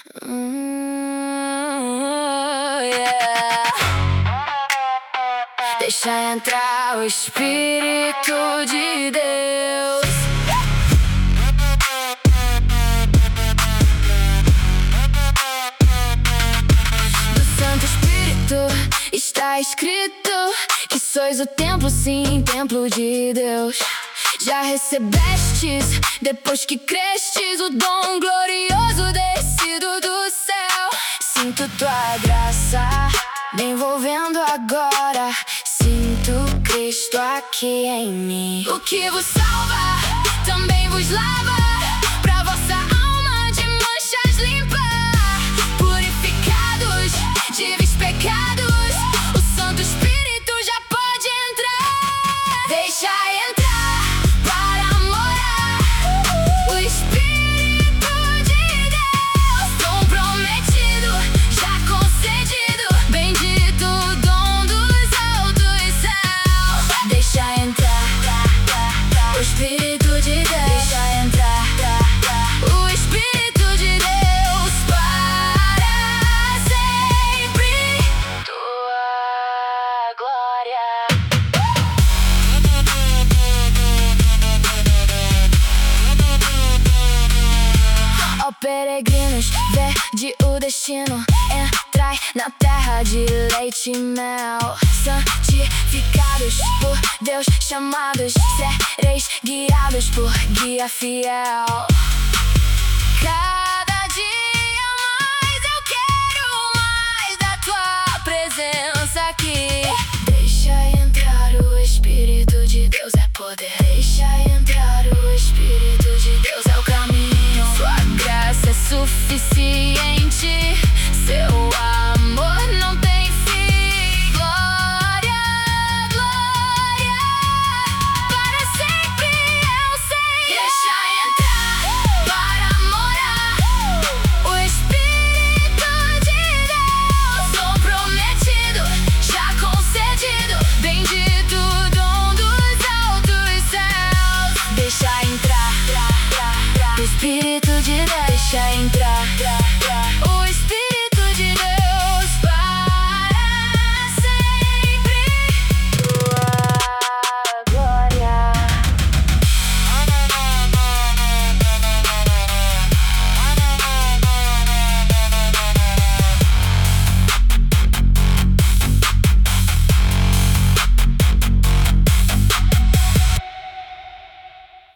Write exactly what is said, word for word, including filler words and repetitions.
Hum, yeah. Deixa entrar o Espírito de Deus. Do Santo Espírito está escrito que sois o templo, sim, templo de Deus. Já recebestes, depois que crestes, o dom glorioso descido do céu. Sinto tua graça me envolvendo agora. Sinto Cristo aqui em mim. O que vos salva também vos lava, pra vossa alma de manchas limpar. Purificados de vis pecados, o Santo Espírito já pode entrar. Deixa entrar para morar o Espírito de Deus, dom prometido, já concedido, bendito o dom dos altos céus. Deixa entrar o Espírito de Deus. Deixa entrar o Espírito de Deus para sempre. Tua glória. Ó peregrinos, vede o destino. Entrai na terra de leite e mel. Santificados por Deus, chamados, sereis guiados por guia fiel. Cada dia mais eu quero mais da tua presença aqui. Deixa entrar o Espírito de Deus, é poder. Deixa entrar o Espírito de Deus, é o caminho. Sua graça é suficiente, seu amor não tem fim. Glória, glória, para sempre eu sei. Deixa entrar para morar o Espírito de Deus, dom prometido, já concedido, bendito o dom dos altos céus. Deixa entrar o Espírito de Deus. Deixa entrar